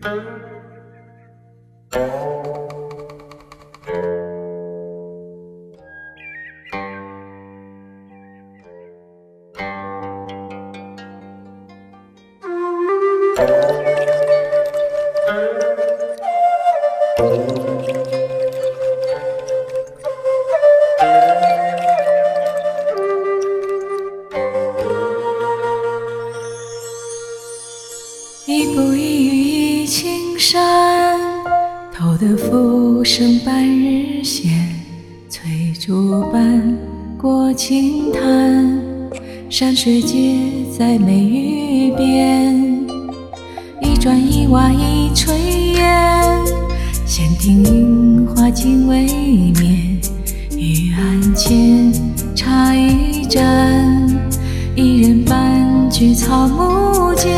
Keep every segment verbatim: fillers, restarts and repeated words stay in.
一步一语一青山，透得浮生半日闲。翠竹伴过青潭，山水皆在眉宇边。一砖一瓦一炊烟，闲庭樱花尽未眠。玉案前茶一盏，一人半句草木间。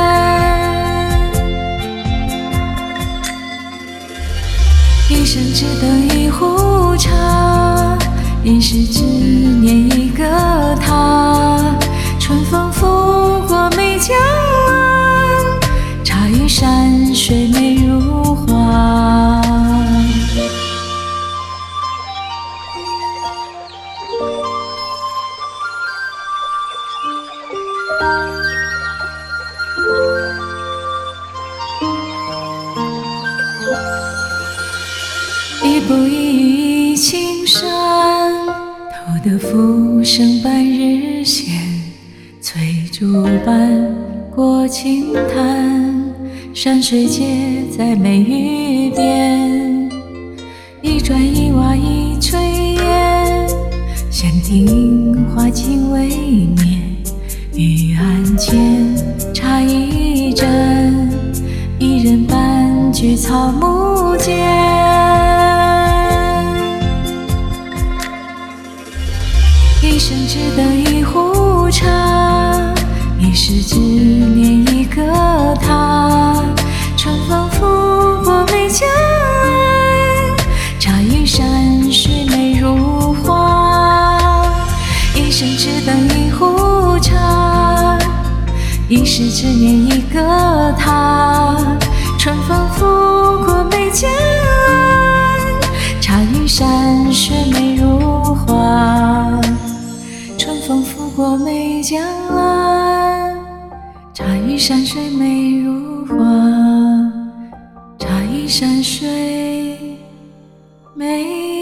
一生只等一壶茶，一世只念一个他。春风拂过眉江岸，茶与山水美如画。一步一语一青山，透得浮生半日闲。翠竹伴过青潭，山水皆在眉宇边。一砖一瓦一炊烟，闲庭樱花尽未眠。玉案前茶一盏，一人半句草木间。一生只等一壶茶，一世只念一个他。春风拂过眉江岸，茶与山水美如画。一生只等一壶茶，一世只念一个他。春风拂过眉江岸，茶与山水美如画。春风拂过眉江岸，茶与山水美如画。茶与山水美